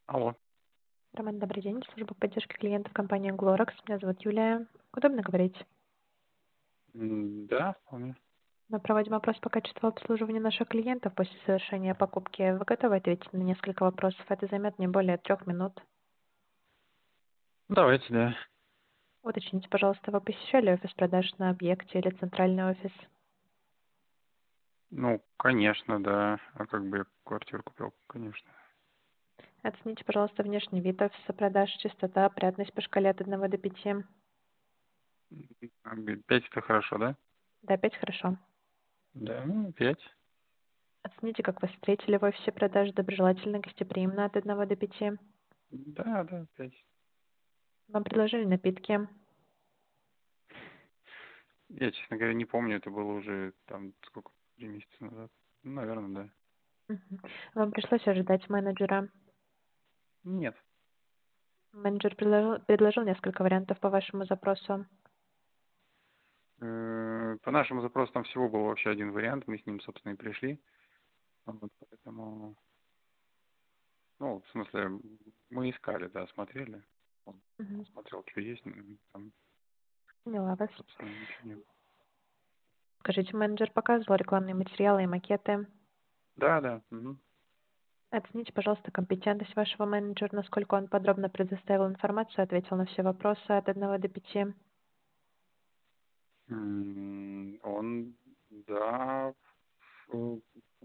Алло. Роман, добрый день. Служба поддержки клиентов компании Glorex. Меня зовут Юлия. Удобно говорить? Да, вполне. Мы проводим опрос по качеству обслуживания наших клиентов после совершения покупки. Вы готовы ответить на несколько вопросов? Это займет не более 3 минут. Давайте, да. Уточните, пожалуйста, вы посещали офис продаж на объекте или центральный офис? Ну, конечно, да. А как бы я квартиру купил, конечно. Оцените, пожалуйста, внешний вид офиса продаж, чистота, опрятность по шкале от 1 до 5. 5 это хорошо, да? До 5 хорошо. Да, ну, 5. Оцените, как вас встретили в офисе продаж, доброжелательно, гостеприимно от 1 до 5. Да, да, 5. Вам предложили напитки. Я, честно говоря, не помню, это было уже там сколько, 3 месяца назад. Ну, наверное, да. Мгм. Вам пришлось ожидать менеджера. Нет. Менеджер предложил несколько вариантов по вашему запросу. По нашему запросу там всего был вообще один вариант, мы с ним, собственно, и пришли. Вот, поэтому, ну, в смысле, мы искали, да, смотрели. Он Мгм. смотрел, что есть, но там, Поняла вас. собственно, ничего не было. Скажите, менеджер показывал рекламные материалы и макеты. Да, да. Мгм. Оцените, пожалуйста, компетентность вашего менеджера, насколько он подробно предоставил информацию, ответил на все вопросы от 1 до 5. Он, да, фу,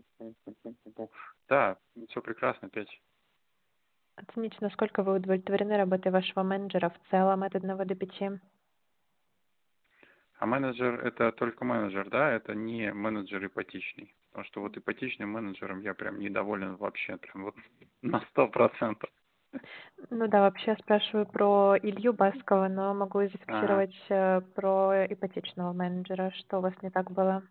да, все прекрасно, 5. Оцените, насколько вы удовлетворены работой вашего менеджера в целом от 1 до 5. А менеджер это только менеджер, да, это не менеджер ипотечный. Потому что вот ипотечным менеджером я прям недоволен вообще, прям вот на 100%. Ну да, вообще спрашиваю про Илью Баскова, но могу и Ага. зафиксировать про ипотечного менеджера. Что у вас не так было?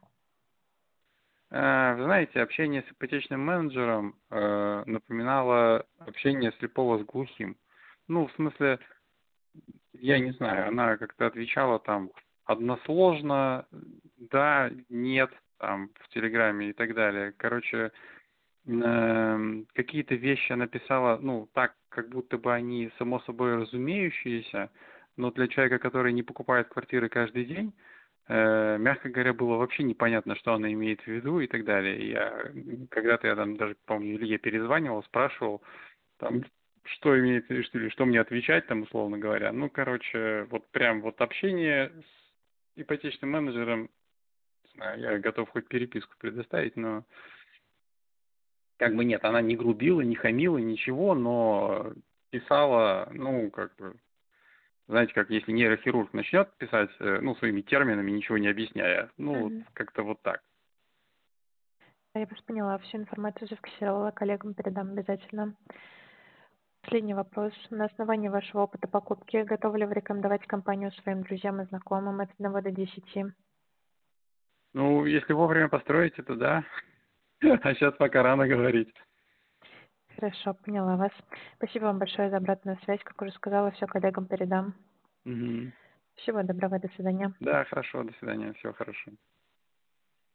Вы знаете, общение с ипотечным менеджером напоминало общение слепого с глухим. Ну, в смысле, я не знаю, она как-то отвечала там односложно, да, нет, там в Телеграме и так далее. Короче, какие-то вещи она писала, ну, так, как будто бы они само собой разумеющиеся, но для человека, который не покупает квартиры каждый день, мягко говоря, было вообще непонятно, что она имеет в виду и так далее. Когда-то я там даже, помню, Илье перезванивал, спрашивал, там, что имеет в виду, или что мне отвечать, там, условно говоря. Ну, короче, вот прям вот общение с ипотечным менеджером, не знаю, я готов хоть переписку предоставить, но как бы нет, она не грубила, не хамила, ничего, но писала, ну, как бы, знаете, как если нейрохирург начнет писать, ну, своими терминами, ничего не объясняя, ну, вот Мгм. как-то вот так. Я вас поняла, всю информацию зафиксировала, коллегам передам обязательно. Последний вопрос. На основании вашего опыта покупки готовы ли вы рекомендовать компанию своим друзьям и знакомым от 1 до 10? Ну, если вовремя построить, это да. А сейчас пока рано говорить. Хорошо, поняла вас. Спасибо вам большое за обратную связь. Как уже сказала, все коллегам передам. Мгм. Всего доброго, до свидания. Да, хорошо, до свидания, всего хорошего.